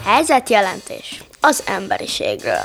Helyzetjelentés az emberiségről.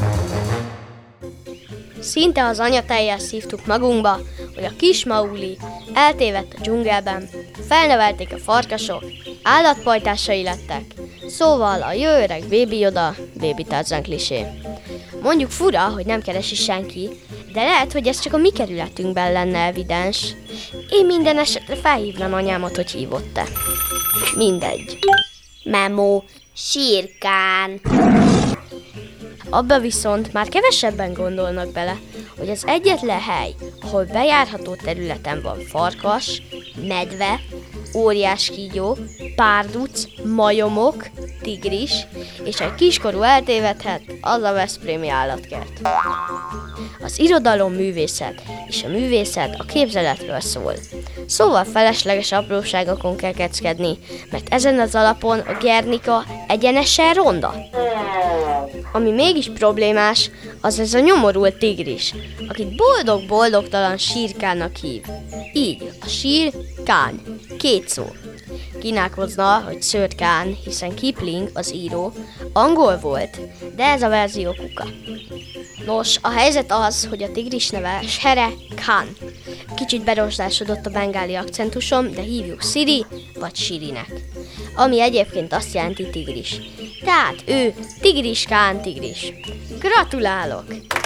Szinte az anyatejjel szívtuk magunkba, hogy a kis Mauli eltévedt a dzsungelben, felnevelték a farkasok, állatpajtásai lettek, szóval a jó öreg Baby Yoda, Baby Tarzan klisé. Mondjuk fura, hogy nem keresi senki, de lehet, hogy ez csak a mi kerületünkben lenne evidens. Én minden esetre felhívnám anyámat, hogy hívott-e. Mindegy. Memo, sírkán. Abba viszont már kevesebben gondolnak bele, hogy az egyetlen hely, ahol bejárható területen van farkas, medve, óriás kígyó, párduc, majomok, tigris, és egy kiskorú eltévedhet, az a veszprémi állatkert. Az irodalom művészet, és a művészet a képzeletről szól. Szóval felesleges apróságokon kell keckedni, mert ezen az alapon a Gernika egyenesen ronda. Ami mégis problémás, az ez a nyomorult tigris, akit boldog-boldogtalan sírkánnak hív. Így, a sír, kán, két szó. Kínálkozna, hogy Sir Khan, hiszen Kipling, az író, angol volt, de ez a verzió kuka. Nos, a helyzet az, hogy a tigris neve Shere Khan. Kicsit berosdásodott a bengáli akcentusom, de hívjuk Siri vagy Sirinek, ami egyébként azt jelenti tigris. Tehát ő Tigris Khan tigris. Gratulálok!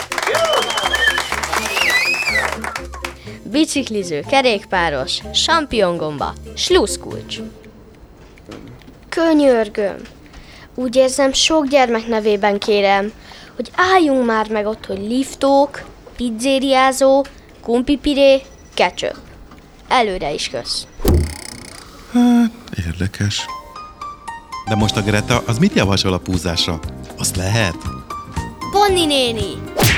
Bicikliző, kerékpáros, sampiongomba, sluszkulcs. Könyörgöm, úgy érzem, sok gyermek nevében kérem, hogy álljunk már meg ott, hogy liftók, pizzériázó, kumpipiré, ketchup. Előre is kösz. Hát, érdekes. De most a Greta, az mit javasol a púzásra? Azt lehet? Ponni néni!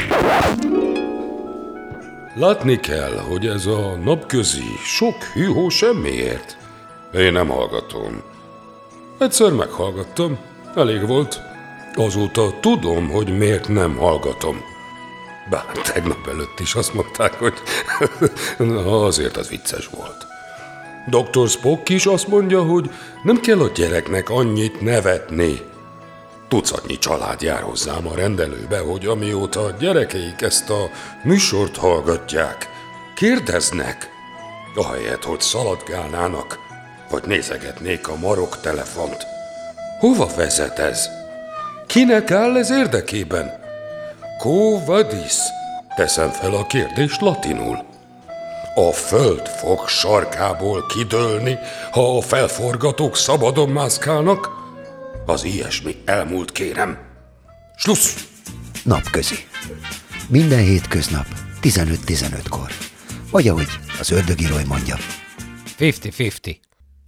Látni kell, hogy ez a napközi sok hűhó semmiért. Én nem hallgatom. Egyszer meghallgattam, elég volt. Azóta tudom, hogy miért nem hallgatom. Bár tegnap előtt is azt mondták, hogy azért az vicces volt. Dr. Spock is azt mondja, hogy nem kell a gyereknek annyit nevetni. Tucatnyi család jár hozzám a rendelőbe, hogy amióta a gyerekeik ezt a műsort hallgatják, kérdeznek, ahelyett, hogy szaladgálnának, vagy nézegetnék a marok telefont. Hova vezet ez? Kinek áll ez érdekében? Quo vadis? Teszem fel a kérdést latinul. A föld fog sarkából kidőlni, ha a felforgatók szabadon mászkálnak? Az ilyesmi elmúlt, kérem. Slussz! Napközi. Minden hétköznap 15-15-kor. Vagy ahogy az ördögi Roy mondja. 50-50.